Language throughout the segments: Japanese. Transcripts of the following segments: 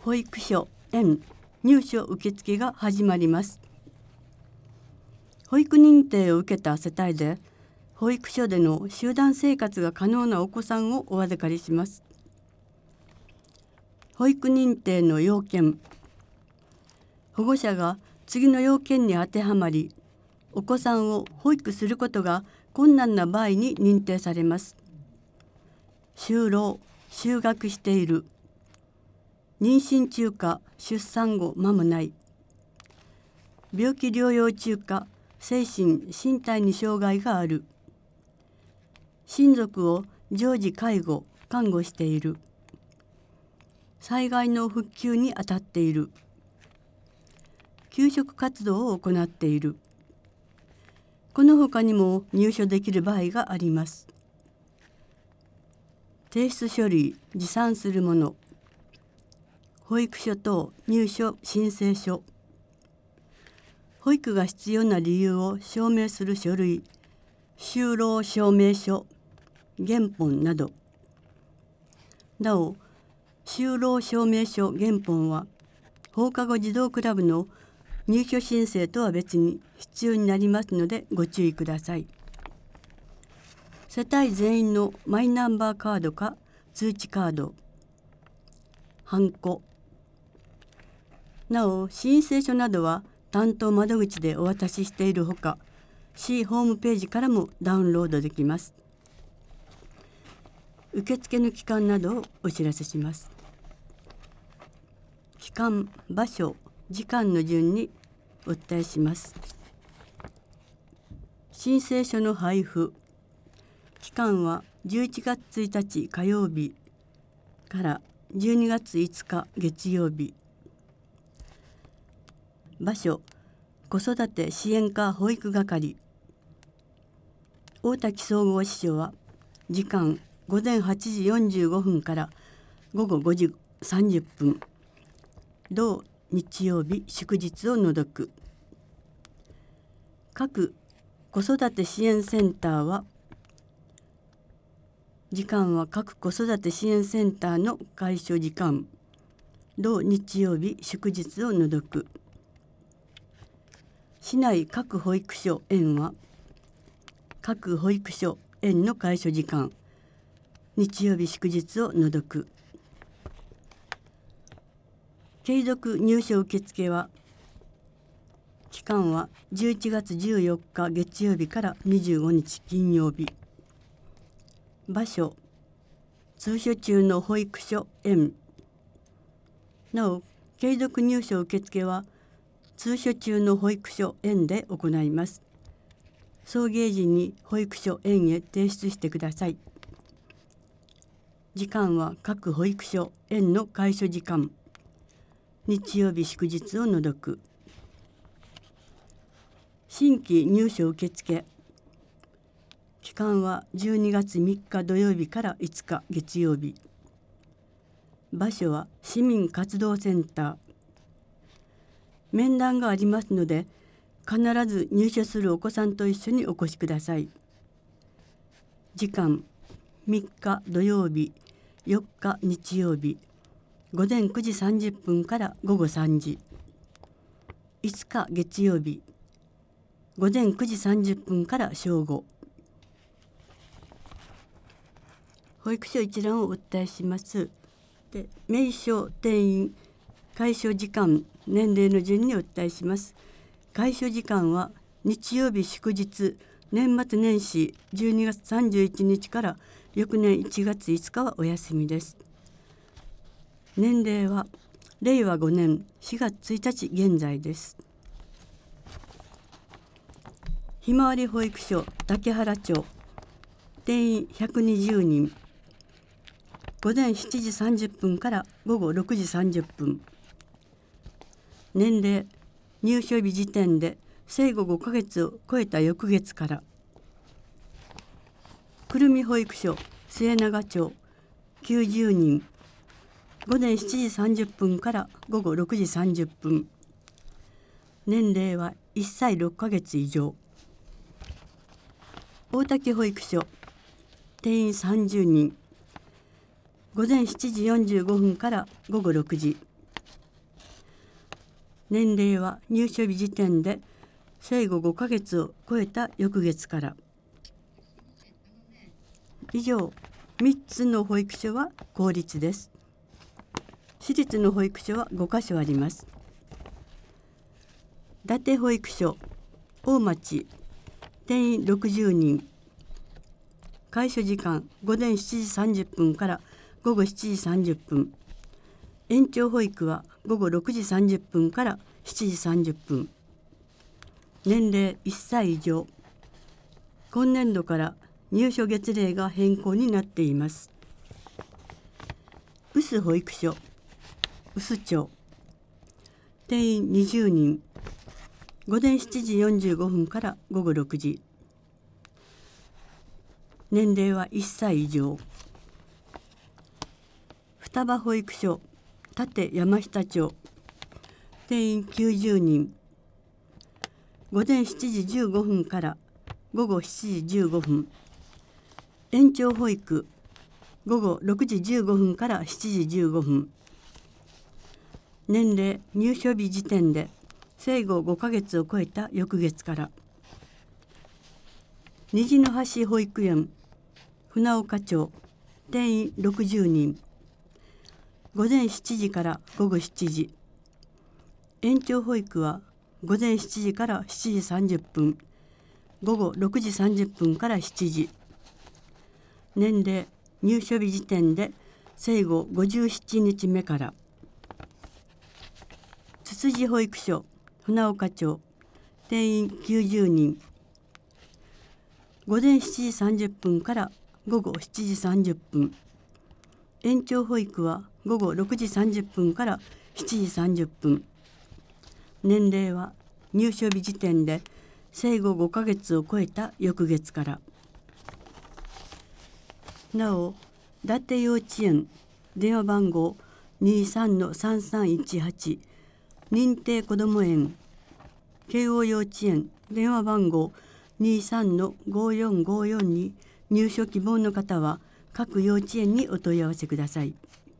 保育所園入所受付が始まります。保育認定を受けた世帯で保育所での集団生活が可能なお子さんをお預かりします。保育認定の要件。保護者が次の要件に当てはまり、お子さんを保育することが困難な場合に認定されます。就労・就学している、妊娠中か出産後間もない、病気療養中か精神・身体に障害がある、親族を常時介護・看護している、災害の復旧に当たっている、給食活動を行っている。この他にも入所できる場合があります。提出書類・持参するもの、保育所等入所申請書、保育が必要な理由を証明する書類、就労証明書、原本など。なお、就労証明書原本は放課後児童クラブの入所申請とは別に必要になりますのでご注意ください。世帯全員のマイナンバーカードか通知カード、ハンコ。なお、申請書などは担当窓口でお渡ししているほか、市ホームページからもダウンロードできます。受付の期間などをお知らせします。期間、場所、時間の順にお伝えします。申請書の配布。期間は11月1日火曜日から12月5日月曜日。場所、子育て支援課保育係。大滝総合支所は時間午前8時45分から午後5時30分。同日曜日祝日を除く。各子育て支援センターは時間は各子育て支援センターの開所時間、同日曜日祝日を除く。市内各保育所園は各保育所園の開所時間、日曜日祝日を除く。継続入所受付は期間は11月14日月曜日から25日金曜日。場所、通所中の保育所園。なお、継続入所受付は通所中の保育所園で行います。送迎時に保育所園へ提出してください。時間は各保育所園の開所時間、日曜日祝日を除く。新規入所受付。期間は12月3日土曜日から5日月曜日。場所は市民活動センター。面談がありますので、必ず入所するお子さんと一緒にお越しください。時間、3日土曜日、4日日曜日、午前9時30分から午後3時。5日月曜日、午前9時30分から正午。保育所一覧をお伝えします。で、名称、定員、開所時間、年齢の順にお伝えします。開所時間は日曜日祝日、年末年始12月31日から翌年1月5日はお休みです。年齢は令和5年4月1日現在です。ひまわり保育所竹原町、定員120人。午前7時30分から午後6時30分。年齢、入所日時点で生後5ヶ月を超えた翌月から。くるみ保育所末永町、90人。午前7時30分から午後6時30分。年齢は1歳6ヶ月以上。大滝保育所、定員30人。午前7時45分から午後6時。 年齢は入所日時点で生後5ヶ月を超えた翌月から。以上3つの保育所は公立です。私立の保育所は5カ所あります。伊達保育所大町、定員60人、開所時間午前7時30分から午後7時30分、延長保育は午後6時30分から7時30分、年齢1歳以上、今年度から入所月齢が変更になっています。臼保育所臼町、定員20人、午前7時45分から午後6時、年齢は1歳以上。双葉保育所立山下町、定員90人、午前7時15分から午後7時15分、延長保育午後6時15分から7時15分、年齢入所日時点で生後5ヶ月を超えた翌月から。虹の橋保育園船岡町、定員60人、午前7時から午後7時、延長保育は午前7時から7時30分、午後6時30分から7時、年齢入所日時点で生後57日目から。つつじ保育所船岡町、定員90人、午前7時30分から午後7時30分、延長保育は午後6時30分から7時30分、年齢は入所日時点で生後5ヶ月を超えた翌月から。なお、伊達幼稚園電話番号 23-3318 認定こども園、慶応幼稚園電話番号 23-5454 に入所希望の方は各幼稚園にお問い合わせください。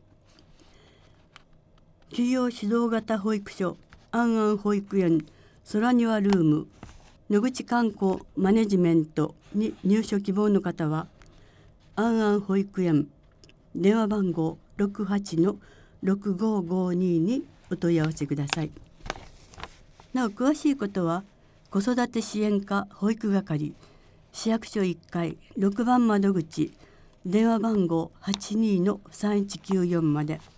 休養指導型保育所あんあん保育園空庭ルーム野口観光マネジメントに入所希望の方はあんあん保育園電話番号 68-6552 にお問い合わせください。なお詳しいことは子育て支援課保育係市役所1階6番窓口電話番号 82-3194 まで。